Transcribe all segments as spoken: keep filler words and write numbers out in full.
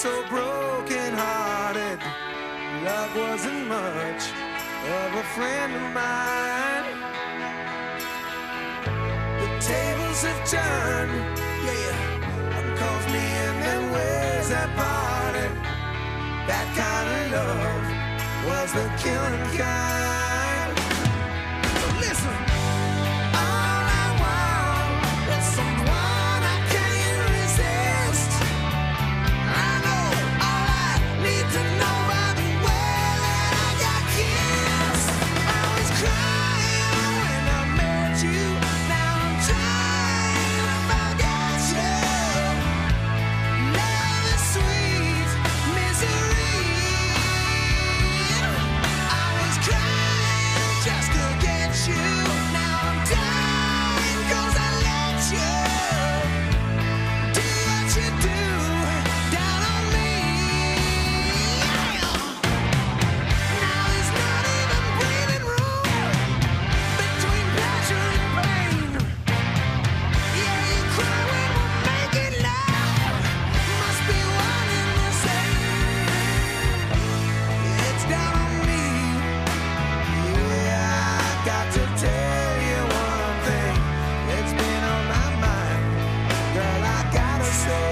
so broken hearted. Love wasn't much of a friend of mine. The tables have turned, yeah. One calls me and then where's that party? That kind of love was the killing kind. So listen, all I want is someone I can't resist. I know all I need to know by the way that I got kissed. I was crying when I met you. Now I'm trying to forget you. Love is sweet misery. I was crying just to get you. Now I'm dying 'cause I let you do what you do down on me. Now there's not even breathing room between pleasure and pain. Yeah, you cry when we're making love. Must be one and the same. It's down on me. Yeah, I got to tell you one thing. It's been on my mind. Girl, I gotta say,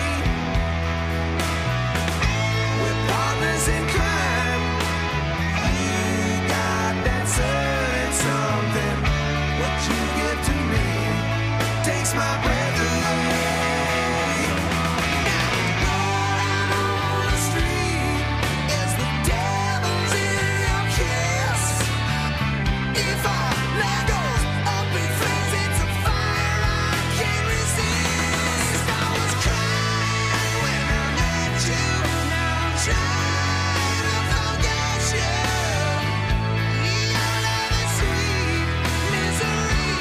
we're partners in crime. You got that certain something. What you give to me takes my breath away. Now rolling on the street is the devil's in your kiss. If our love goes up in flames, it's a fire I can't resist. I was crying when I met you. Now I'm trying to forget you. Your love is sweet misery.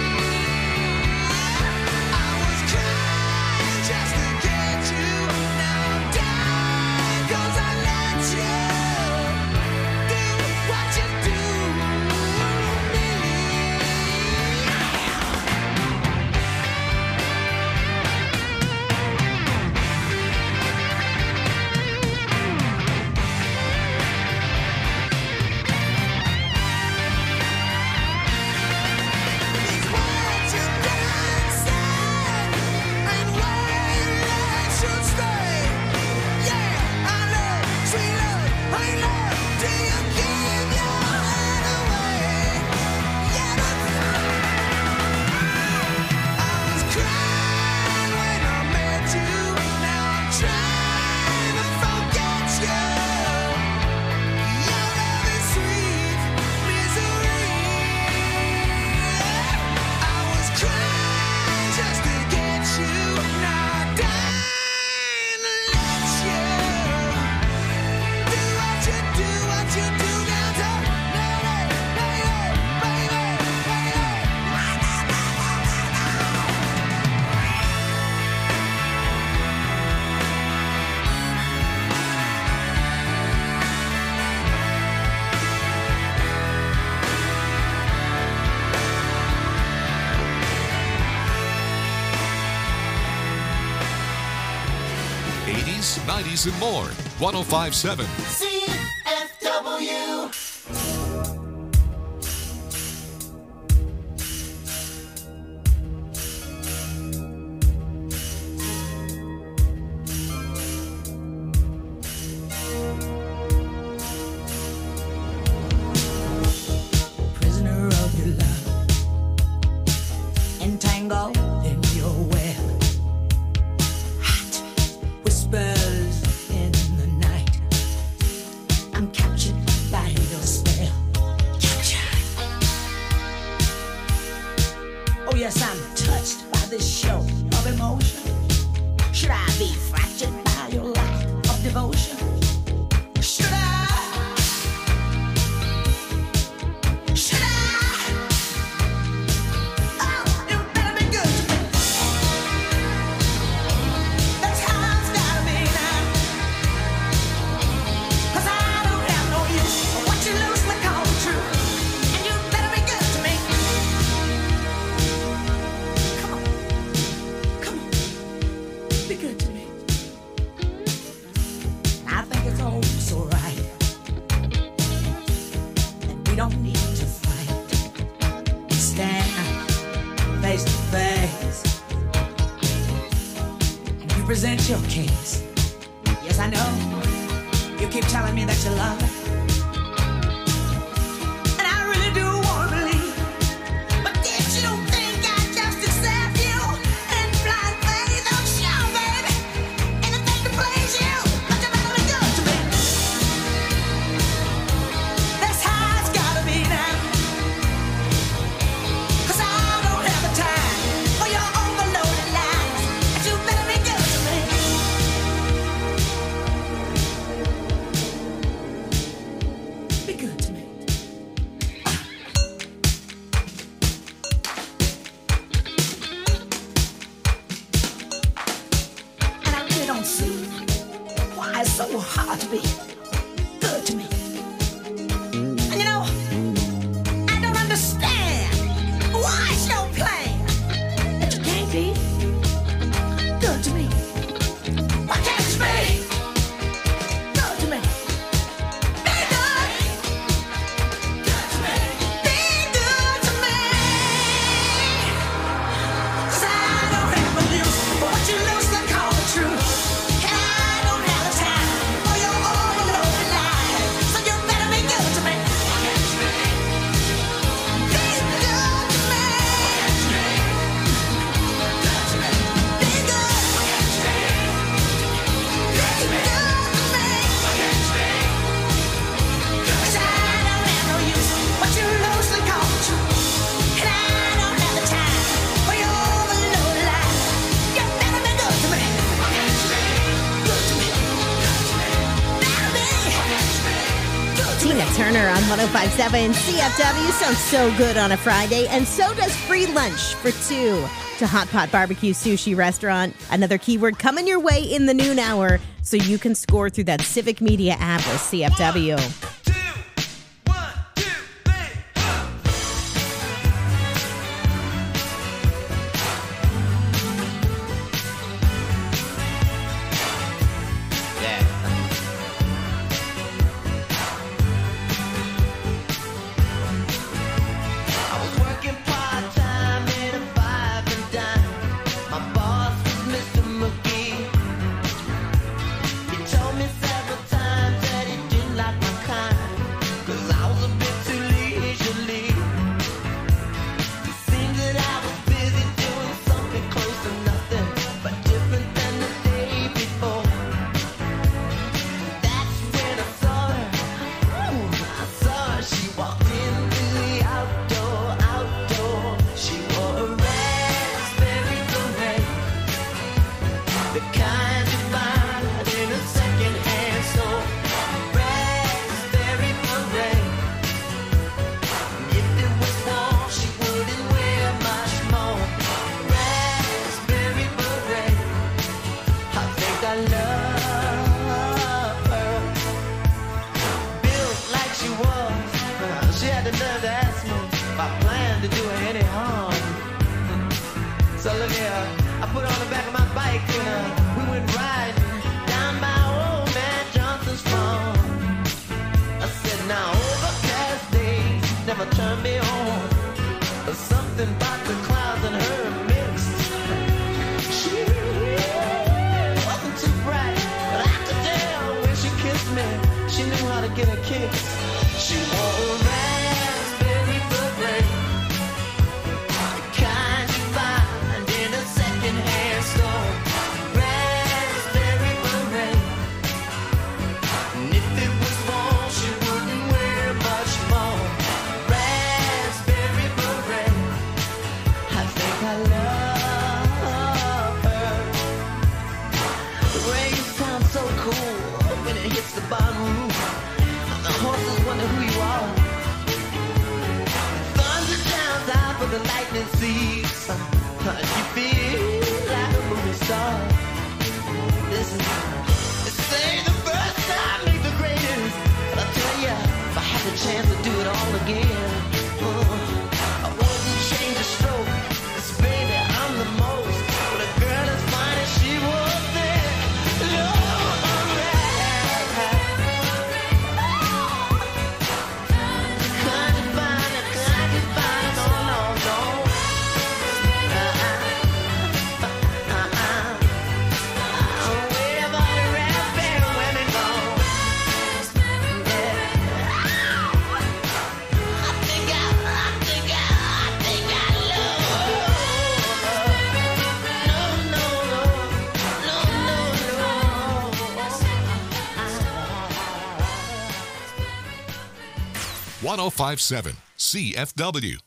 I was crying just to get you. Now I'm dying 'cause I let you do what you do to me. It's what you done said and where your love should stay. Yeah, I know, sweet love, honey love, do you give your head away? Yeah, but I was crying when I met you. Now I'm trying to forget you. Your love is sweet misery. I was crying just to get you. Now I'm dying to let you do what you do, what you do now to baby, baby, eighties, nineties, and more. one oh five point seven. C F W. Prisoner of your love, entangled in your web. Hot whispers in the night. I'm captured by your spell. Captured. Oh yes, I'm touched by this show of emotion. Should I be fractured by your lack of devotion? Should I? Should I? Oh, you better be good to me. That's how it's gotta be now. 'Cause I don't have no use for what you loosely call the truth. And you better be good to me. Come on. Come on. Be good to me. present your case. Yes, I know. You keep telling me that you love it. And I really do want to believe. But did you think I'd just accept you in blind faith? Oh, sure, baby. Anything to please you. But you better be good to me. That's how it's gotta be now. 'Cause I don't have the time for your overloaded lies. And you better be good to me. Be good to me. And I really don't see why it's so hard to be good to me. And you know, I don't understand why it's so plain that you can't be good to me. Why can't you be good to me? Be good. Good to me. Be good to me. 'Cause I don't have a use for what you loosely call the truth. And I don't have the time for your overloaded lies. So you better be good to me. Be good to me. Be good. Be good to me. 'Cause I don't have no use for what you loosely call the truth. And I don't have the time for your overloaded lies. You better be good to me. Good to me. Better be good to me. Tina Turner on one oh five point seven C F W sounds so good on a Friday, and so does free lunch for two to Hot Pot Barbecue Sushi Restaurant. Another keyword coming your way in the noon hour so you can score through that Civic Media app with C F W. I was working part-time in a five and dime. My boss was Mister McGee. He told me several times that he didn't like my kind, 'cause I was a bit too leisurely. It seemed that I was busy doing something close to nothing, but different than the day before. That's when I saw her. Ooh, I saw her. She walked into the outdoor, outdoor. She wore a raspberry beret, the kind you find in a second-hand store. Raspberry beret. If it was warm, she wouldn't wear much more. Raspberry beret. I think I love her. Built like she was, she had the nerve to ask me if I planned to do her any harm. So look here, I put her on the back of my bike and uh, we went riding down by old man Johnson's farm. I said, now overcast days never turn me on. There's something about the clouds and her mixed. She wasn't too bright, but I could tell when she kissed me, she knew how to get a kiss. She wore a raspberry beret, the kind you find in a second-hand store. Raspberry beret. And if it was warm, she wouldn't wear much more. Raspberry beret. I think I love her. The rain sounds so cool when it hits the bottom roof. And the horses wonder who you are. Thunder drowns out for the lightning seeds. You feel like a movie star. Listen, they say the first time make the greatest. But I tell ya, if I had the chance to do it all again, uh, I wouldn't change a stroke. 'Cause baby, I'm the most. But a girl as fine as she was there. Lord, I'm right. Kind of fine, kind of fine, no, no, no. Uh-uh. Uh-uh. one oh five point seven C F W.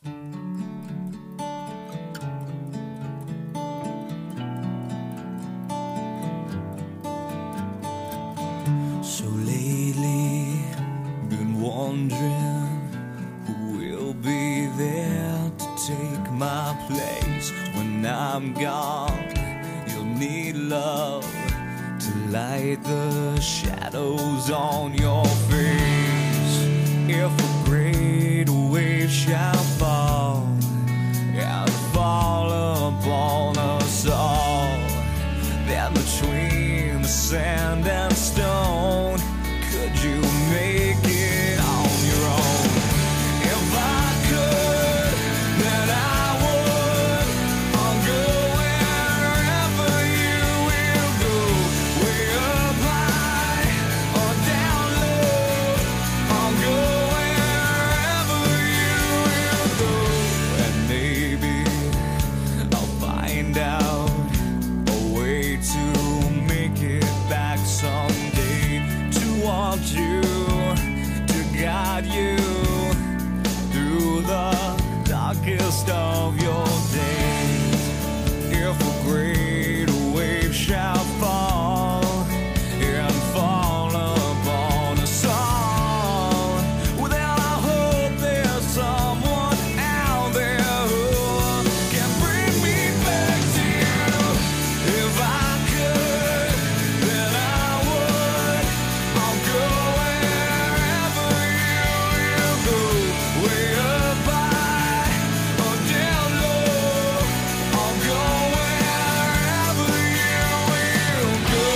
So lately, been wondering who will be there to take my place when I'm gone. You'll need love to light the shadows on your face. If a great wave shall fall and fall upon us all, then between the sand and stone, could you make it on your own? If I could, then I would. I'll go wherever you will go, way up high or down low. I'll go wherever you will go, and maybe I'll find out a way to make it back someday, to want you, to guide you through the darkest of your days. If a great wave shall fall and fall upon us all, well then I hope there's someone out there who can bring me back to you. If I could, then I would. I'll go wherever you will go, way up high or down low. I'll go wherever you will go.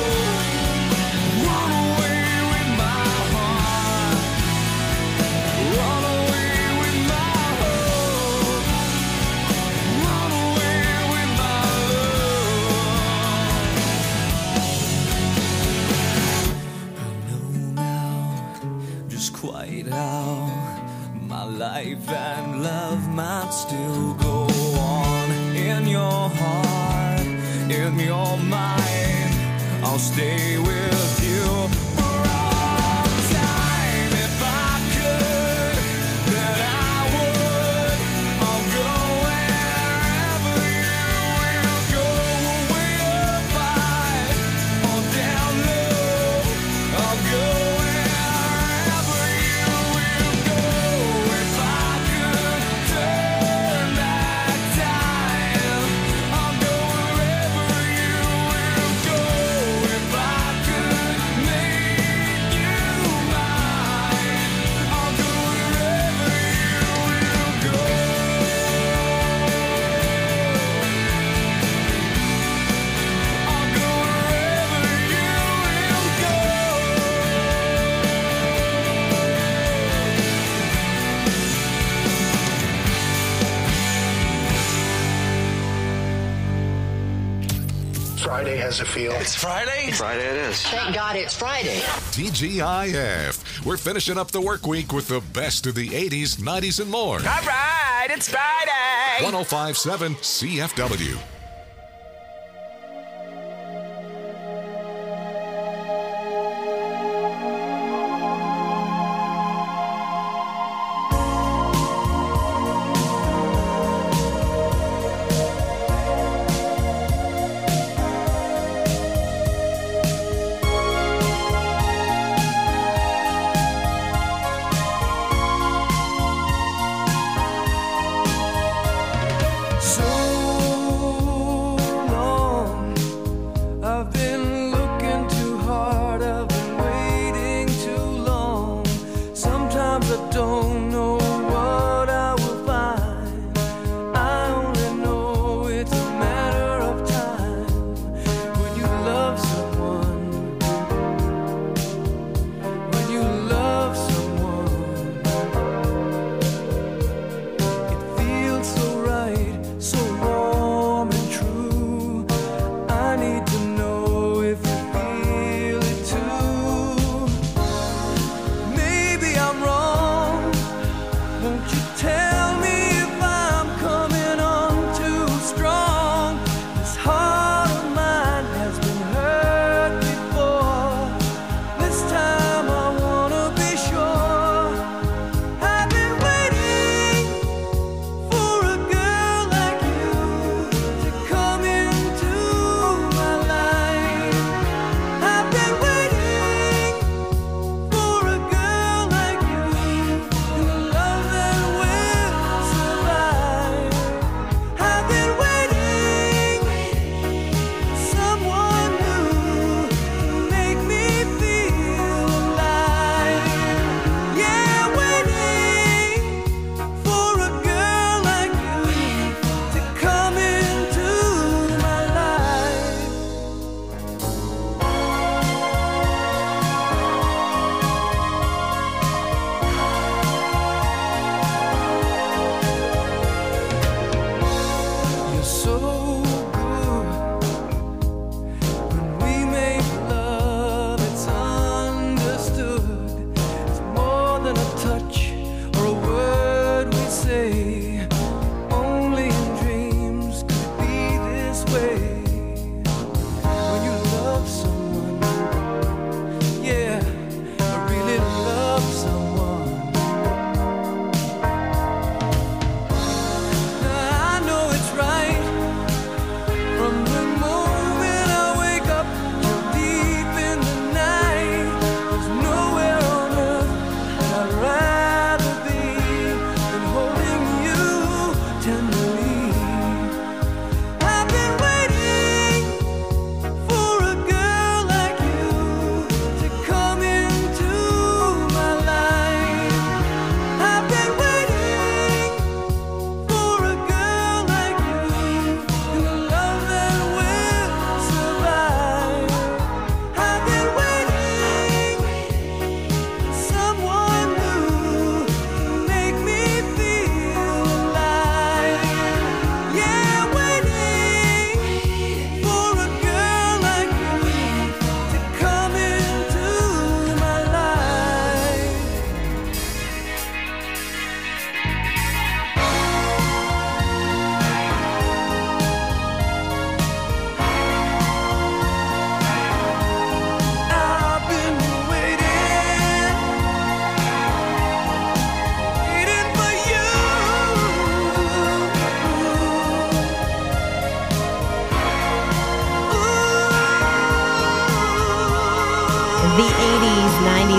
Run away with my heart, run away with my hope, run away with my love. I know now just quite how my life and love might still go on. In your heart, in your mind, I'll stay with you for all time. If I could, then I would. I'll go wherever you will go, way up high or down low. I'll go wherever you will go. If I could turn back time, I'll go wherever you will go. If I could make you mine, I'll go wherever you will go. I'll go wherever you will go. Friday has a feel. It's Friday? Friday it is. Thank God it's Friday. T G I F. We're finishing up the work week with the best of the eighties, nineties, and more. All right, it's Friday. one oh five point seven C F W. So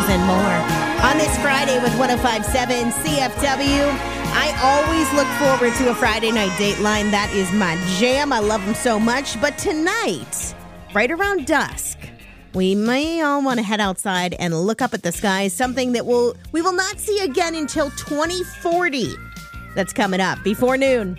news, and more. On this Friday with one oh five point seven C F W, I always look forward to a Friday night Dateline. That is my jam. I love them so much. But tonight, right around dusk, we may all want to head outside and look up at the sky, something that will we will not see again until twenty forty. That's coming up before noon.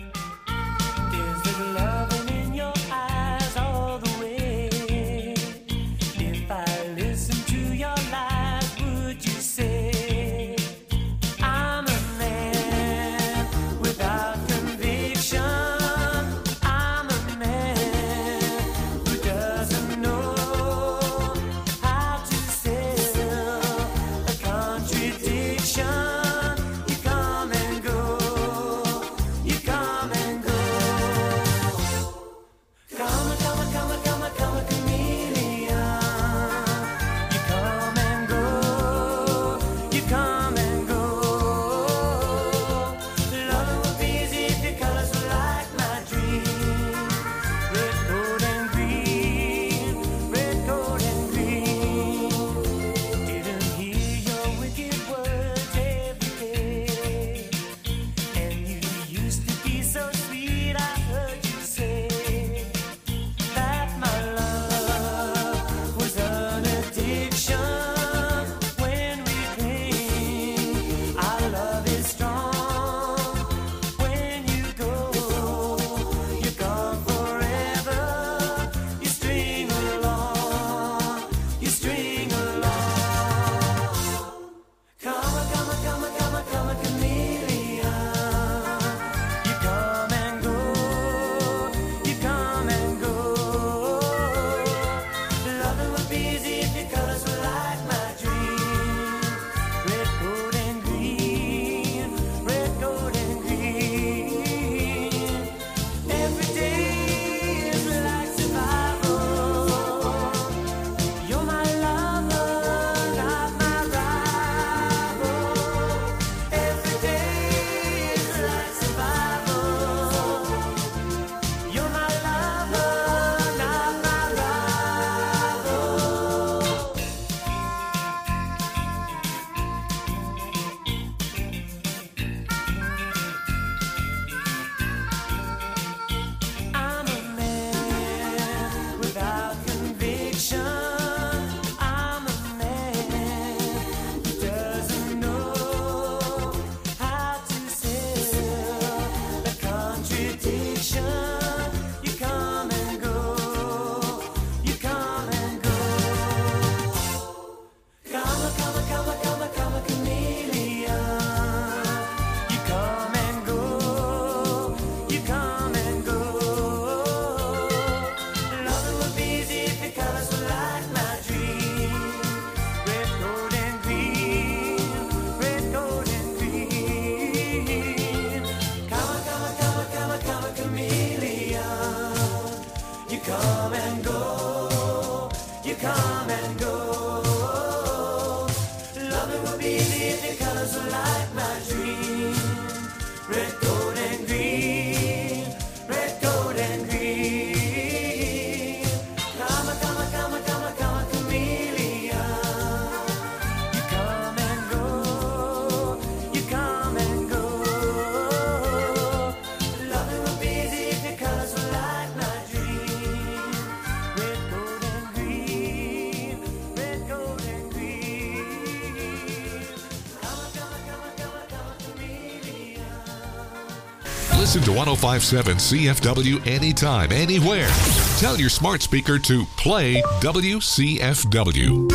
Listen to one oh five point seven C F W anytime, anywhere. Tell your smart speaker to play W C F W.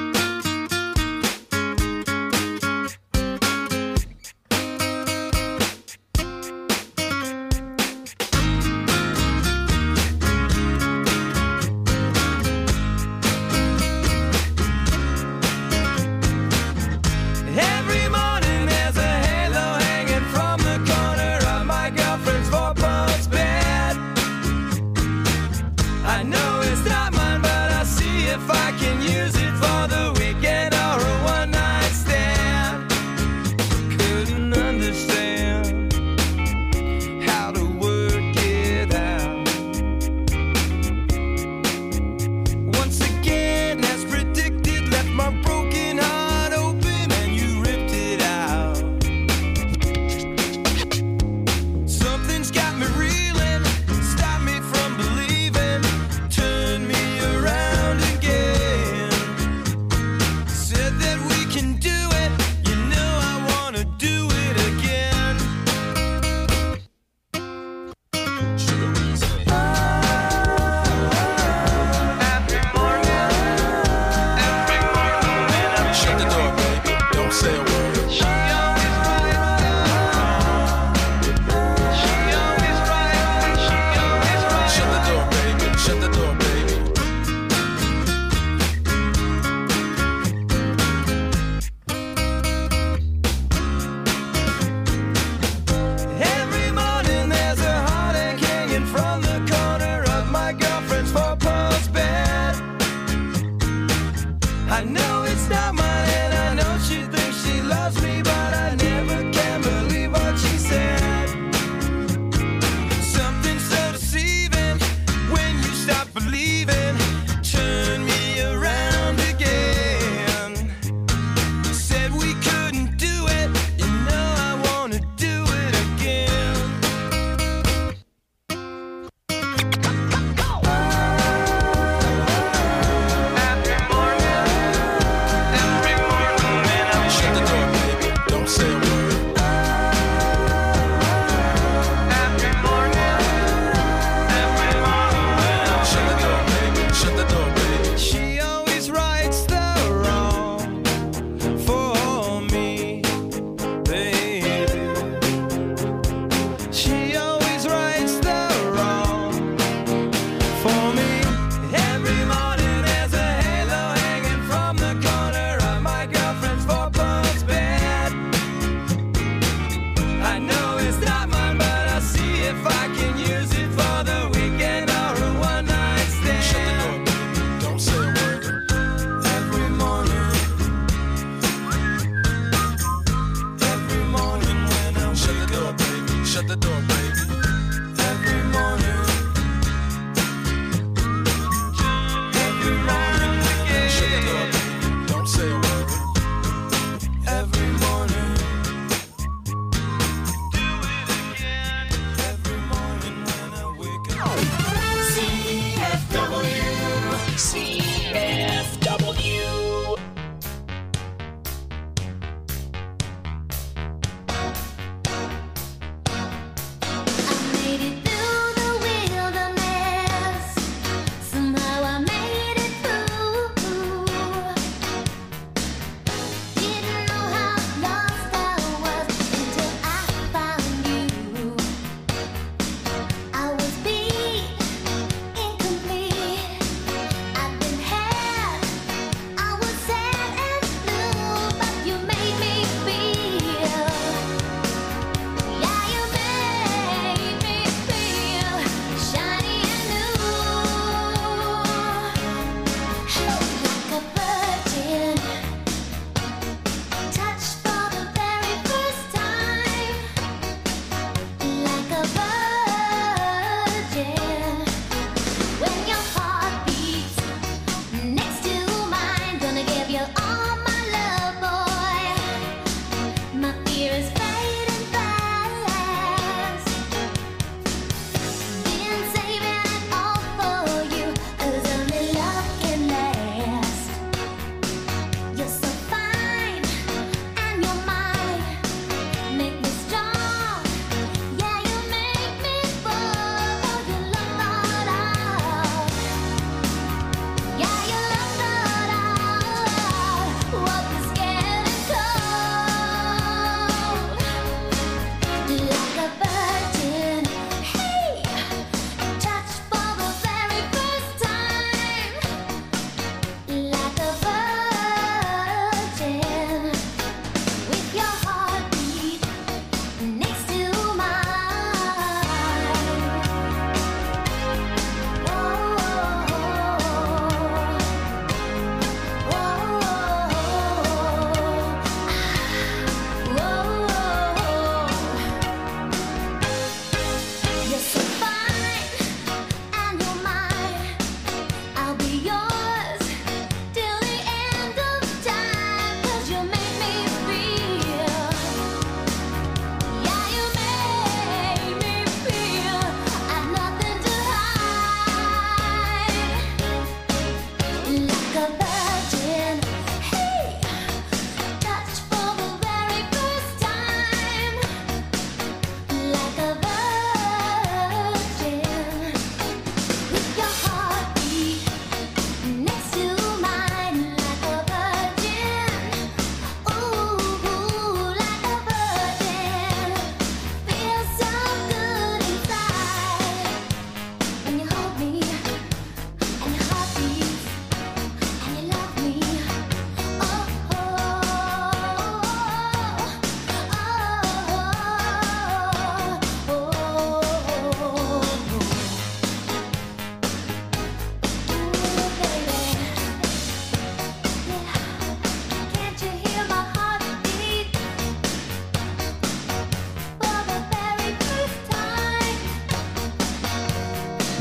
Every morning there's a halo hanging from the corner of my girlfriend's four-post bed. I know it's not mine, but I'll see if I can use it for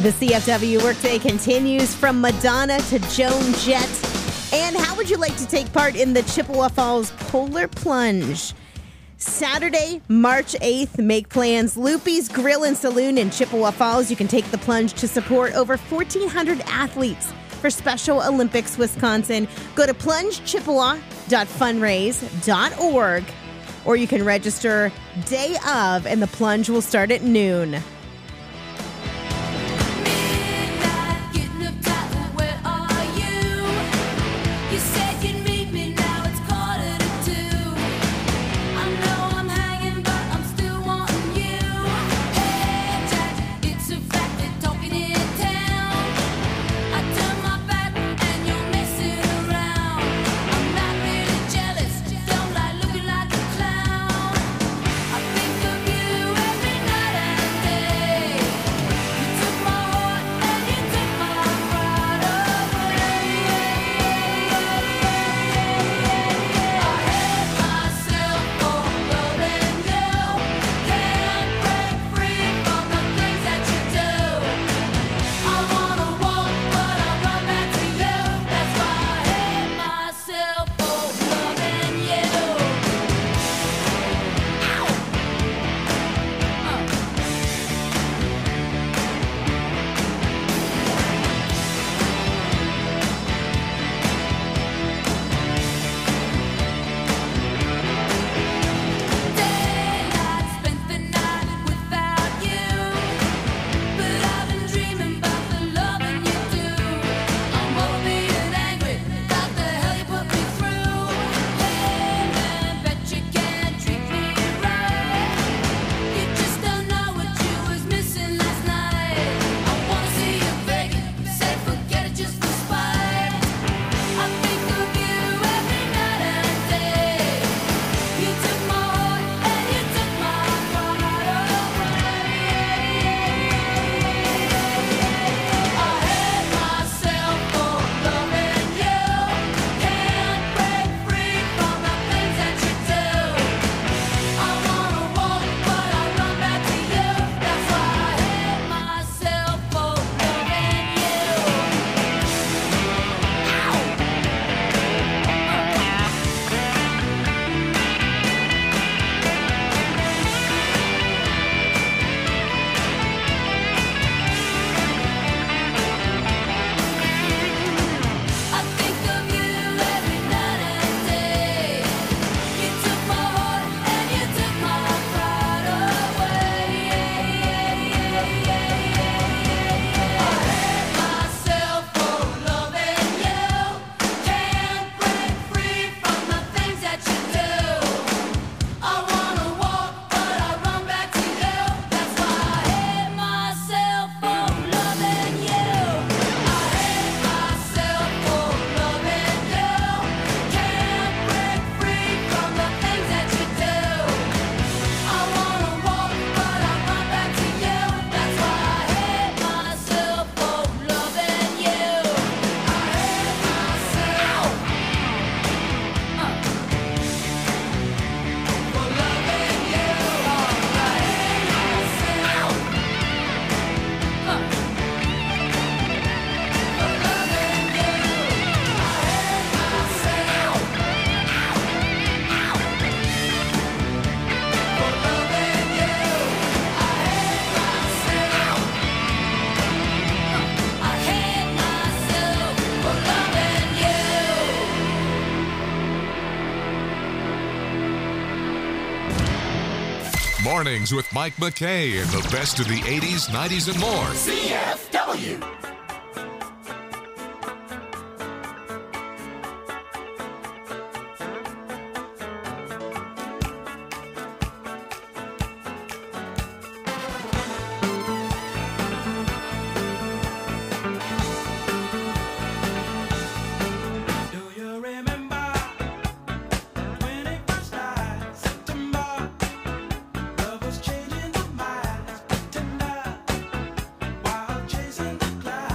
The C F W Workday continues from Madonna to Joan Jett. And how would you like to take part in the Chippewa Falls Polar Plunge? Saturday, March eighth, make plans. Loopy's Grill and Saloon in Chippewa Falls. You can take the plunge to support over fourteen hundred athletes for Special Olympics Wisconsin. Go to plunge chippewa dot fundraise dot org or you can register day of, and the plunge will start at noon. Mornings with Mike McKay and the best of the eighties, nineties, and more. C F W. Chasing the clouds.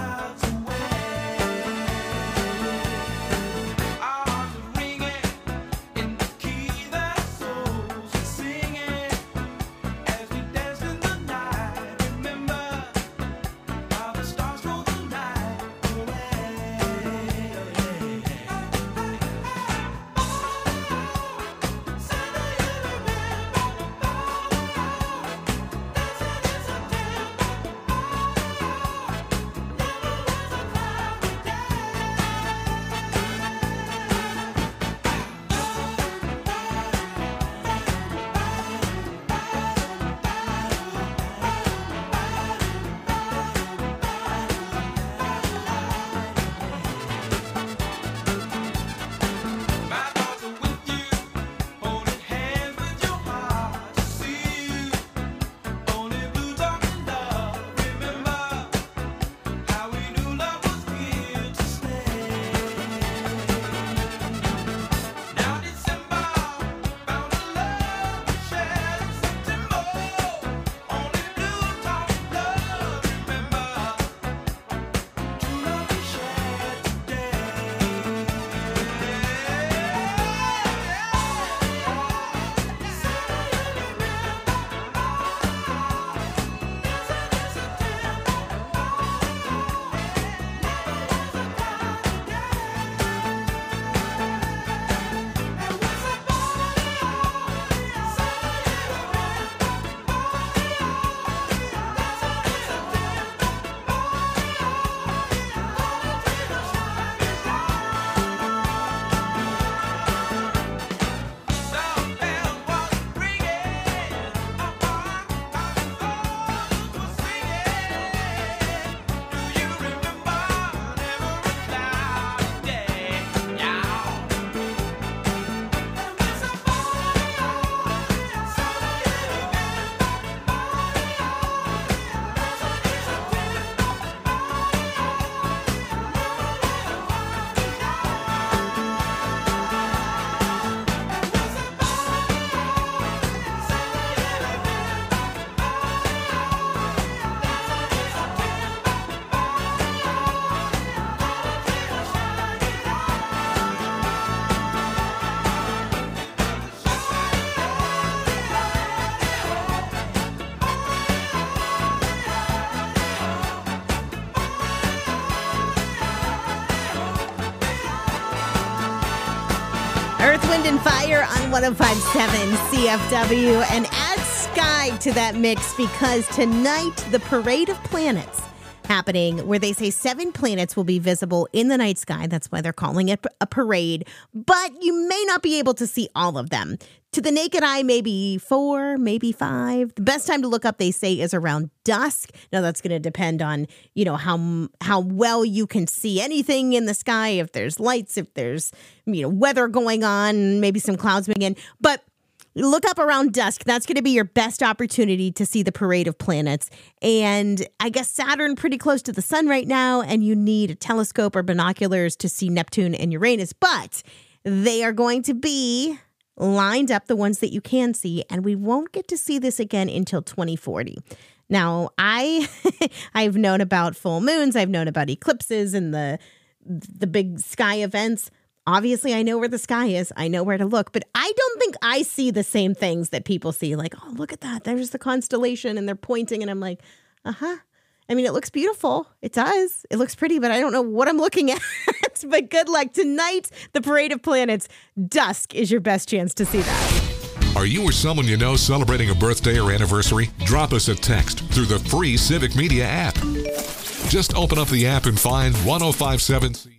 Earth, Wind, and Fire on one oh five point seven C F W. And add Sky to that mix because tonight, the Parade of Planets happening where they say seven planets will be visible in the night sky. That's why they're calling it a parade. But you may not be able to see all of them. To the naked eye, maybe four, maybe five. The best time to look up, they say, is around dusk. Now, that's going to depend on, you know, how how well you can see anything in the sky, if there's lights, if there's, you know, weather going on, maybe some clouds moving in. But look up around dusk. That's going to be your best opportunity to see the Parade of Planets. And I guess Saturn pretty close to the sun right now, and you need a telescope or binoculars to see Neptune and Uranus. But they are going to be lined up, the ones that you can see, and we won't get to see this again until twenty forty. Now, I I've known about full moons, I've known about eclipses and the the big sky events. Obviously, I know where the sky is. I know where to look, but I don't think I see the same things that people see. Like, oh, look at that. There's the constellation and they're pointing. And I'm like, uh-huh. I mean, it looks beautiful. It does. It looks pretty, but I don't know what I'm looking at. But good luck. Tonight, the Parade of Planets, dusk is your best chance to see that. Are you or someone you know celebrating a birthday or anniversary? Drop us a text through the free Civic Media app. Just open up the app and find one oh five point seven C F W.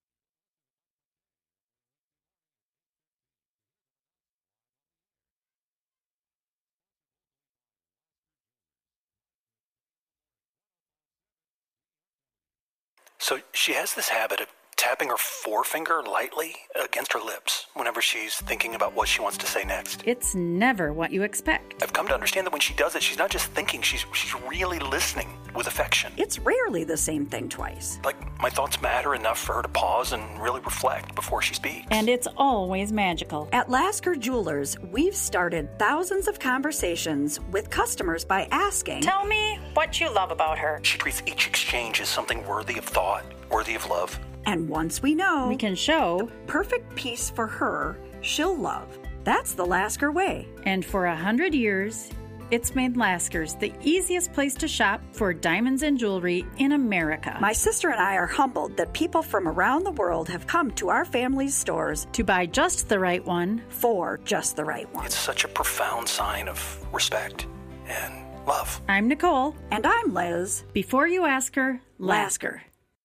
So she has this habit of tapping her forefinger lightly against her lips whenever she's thinking about what she wants to say next. It's never what you expect. I've come to understand that when she does it, she's not just thinking, she's she's really listening with affection. It's rarely the same thing twice. Like, my thoughts matter enough for her to pause and really reflect before she speaks. And it's always magical. At Lasker Jewelers, we've started thousands of conversations with customers by asking, Tell me what you love about her. She treats each exchange as something worthy of thought, worthy of love. And once we know, we can show the perfect piece for her, she'll love. That's the Lasker way. And for a hundred years, it's made Lasker's the easiest place to shop for diamonds and jewelry in America. My sister and I are humbled that people from around the world have come to our family's stores to buy just the right one for just the right one. It's such a profound sign of respect and love. I'm Nicole. And I'm Liz. Before you ask her, Lasker.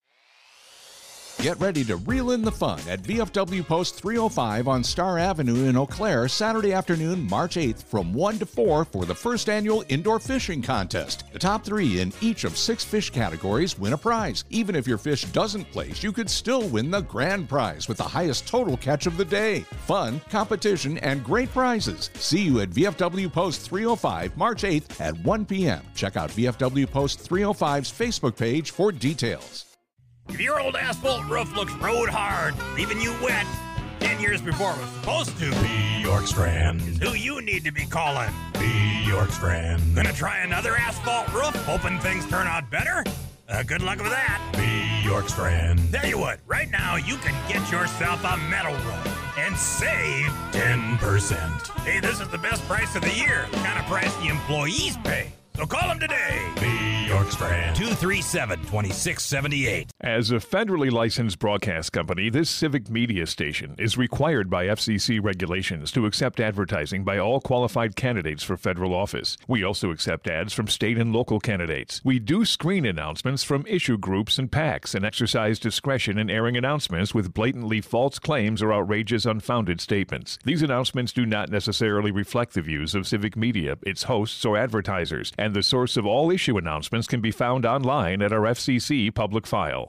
Get ready to reel in the fun at V F W Post three oh five on Star Avenue in Eau Claire, Saturday afternoon, March eighth from one to four for the first annual indoor fishing contest. The top three in each of six fish categories win a prize. Even if your fish doesn't place, you could still win the grand prize with the highest total catch of the day. Fun, competition, and great prizes. See you at V F W Post three oh five, March eighth at one p.m. Check out V F W Post three oh five's Facebook page for details. If your old asphalt roof looks road hard, leaving you wet ten years before it was supposed to, be York Strand is who you need to be calling. Be York Strand. Gonna try another asphalt roof, hoping things turn out better? Uh, good luck with that. Be York Strand. Tell you what, right now you can get yourself a metal roof and save ten percent. Hey, this is the best price of the year. The kind of price the employees pay. So call them today. Be York Strand. two three seven, two six seven eight. As a federally licensed broadcast company, this civic media station is required by F C C regulations to accept advertising by all qualified candidates for federal office. We also accept ads from state and local candidates. We do screen announcements from issue groups and PACs and exercise discretion in airing announcements with blatantly false claims or outrageous, unfounded statements. These announcements do not necessarily reflect the views of civic media, its hosts, or advertisers, and the source of all issue announcements can be found online at our F C C public file.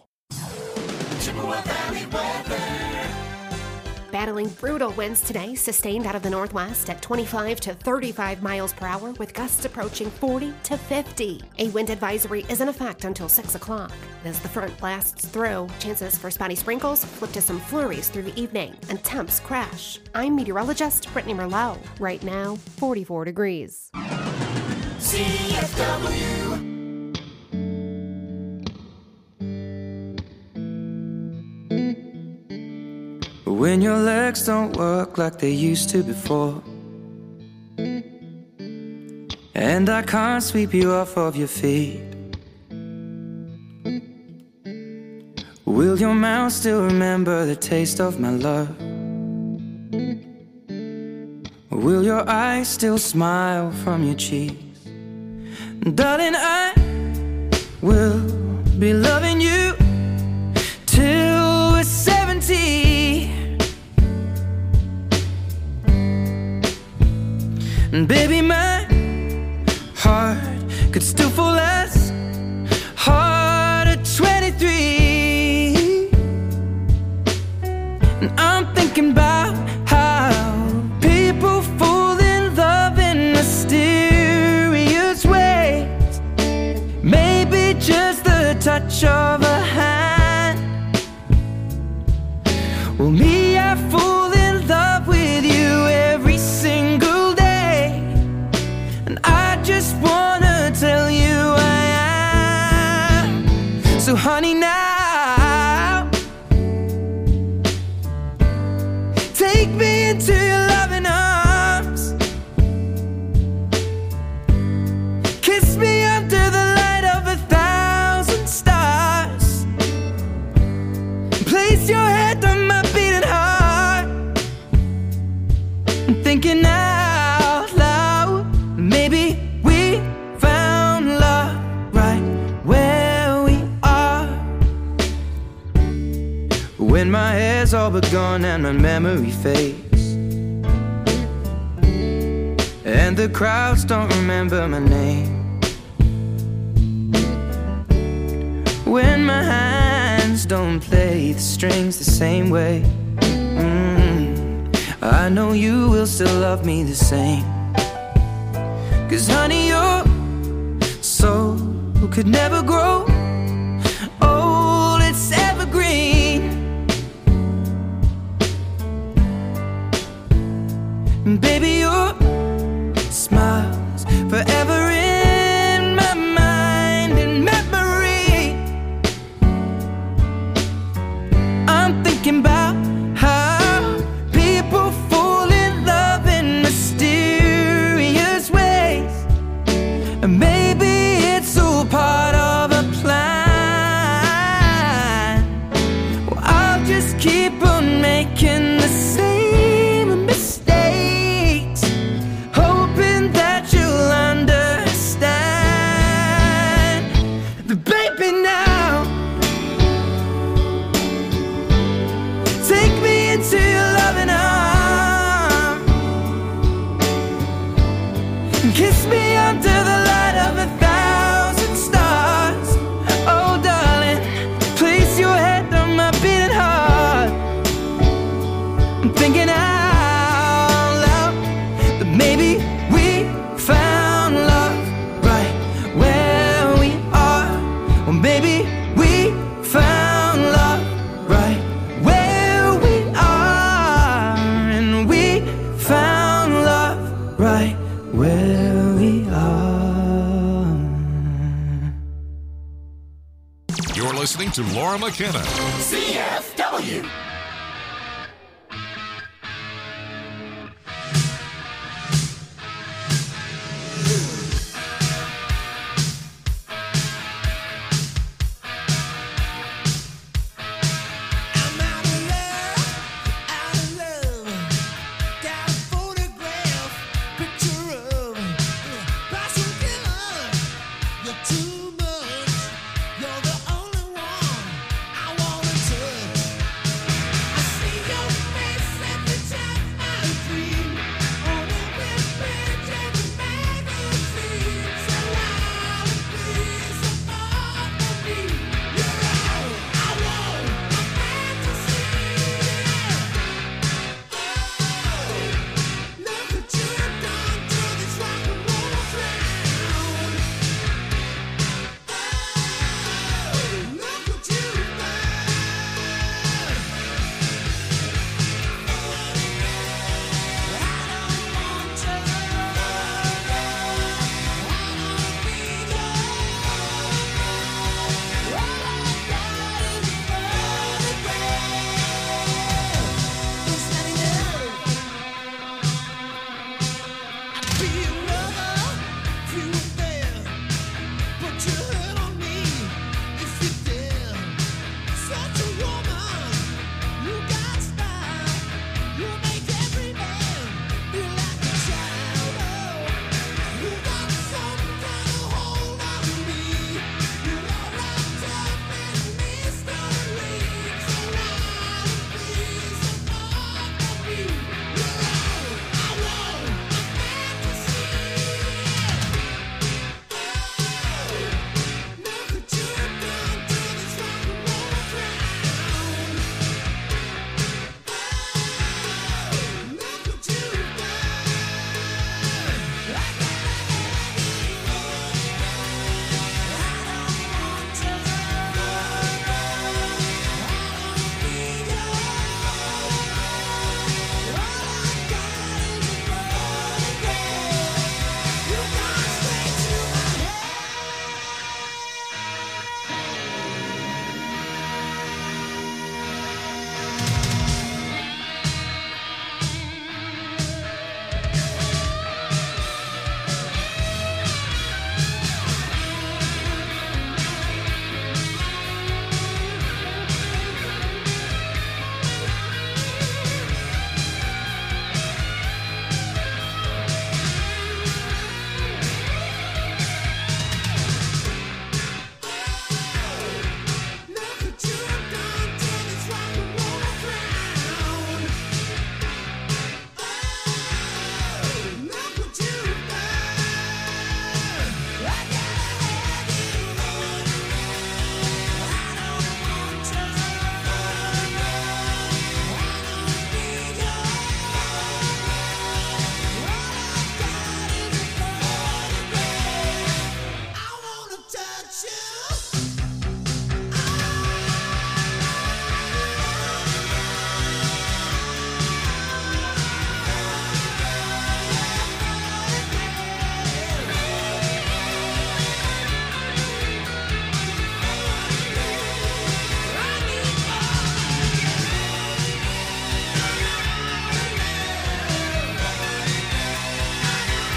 Battling brutal winds today, sustained out of the northwest at twenty-five to thirty-five miles per hour, with gusts approaching forty to fifty. A wind advisory is in effect until six o'clock. As the front blasts through, chances for spotty sprinkles flip to some flurries through the evening, and temps crash. I'm meteorologist Brittany Merlot. Right now, forty-four degrees. C F W. When your legs don't work like they used to before, and I can't sweep you off of your feet, will your mouth still remember the taste of my love? Will your eyes still smile from your cheeks? Darling, I will be loving you till we're seventy. And baby, my heart could still fall as hard at twenty-three. And I'm thinking about how people fall in love in mysterious ways. Maybe just the touch of a hand. Well, me, I fall in love with you every single day. And I just wanna tell you I am. So honey, now take me into your loving arms. Kiss me under the light of a thousand stars. Place your head on my beating heart. I'm thinking out loud, maybe we found love right where we are. When my hair's all but gone and my memory fades, and the crowds don't remember my name. When my hands don't play the strings the same way, mm, I know you will still love me the same. Cause honey, your soul could never grow old, it's evergreen. And baby, your smile's forever in my mind and memory. I'm thinking about how people fall in love in mysterious ways. And maybe it's all part of a plan. Well, I'll just keep on making the same mistakes, hoping that you'll understand. But baby, now take me into your loving arms. Kiss me under the light of a thousand stars. Oh darling, place your head on my beating heart. I'm thinking out loud that maybe we found love right where we are. Or maybe we found love right where we are. And we found love right where we are. You're listening to Laura McKenna. C F W. Too much. You're the only one I wanna touch.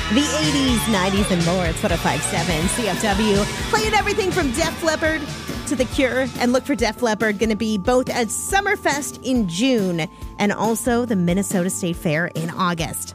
The eighties, nineties, and more. It's one oh five point seven C F W. Playing everything from Def Leppard to The Cure. And look for Def Leppard, going to be both at Summerfest in June and also the Minnesota State Fair in August.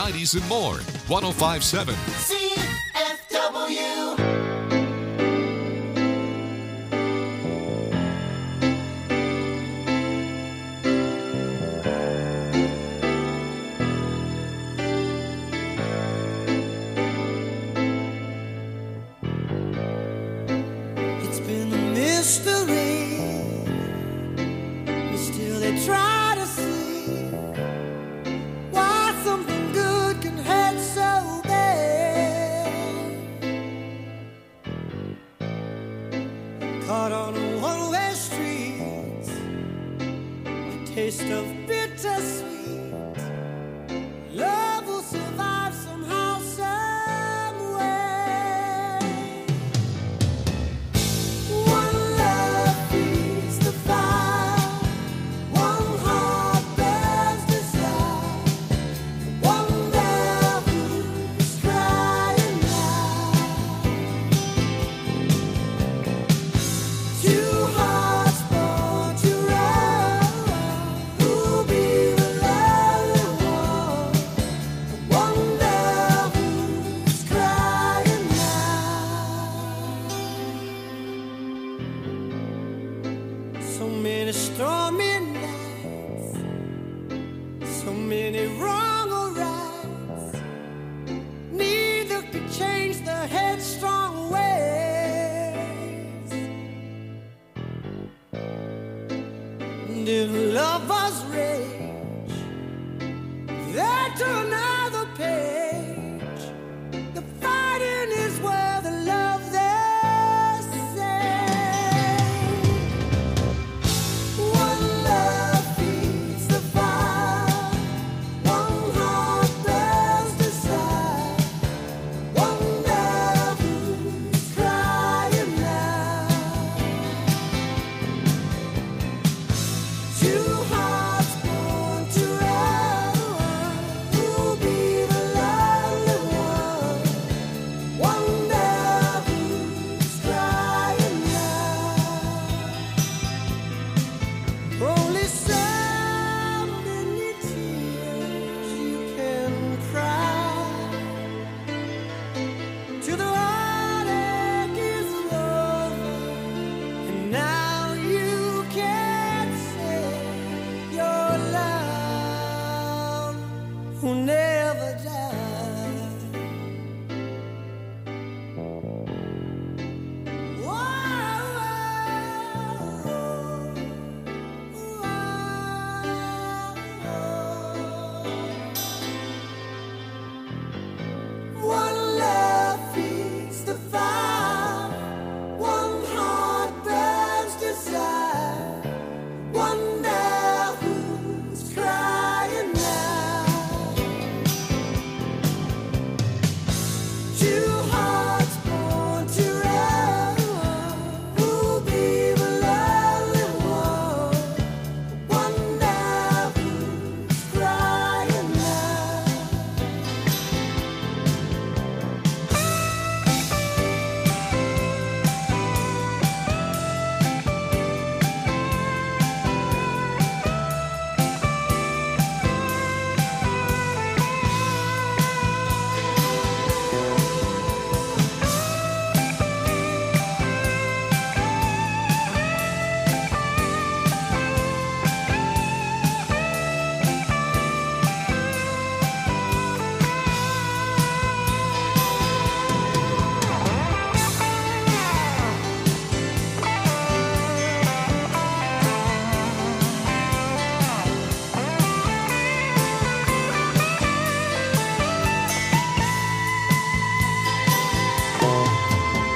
nineties, and more. one oh five point seven C F W. It's been a mystery, but still they try to see why something good can hurt so bad. Caught on a one-way street, a taste of bittersweet.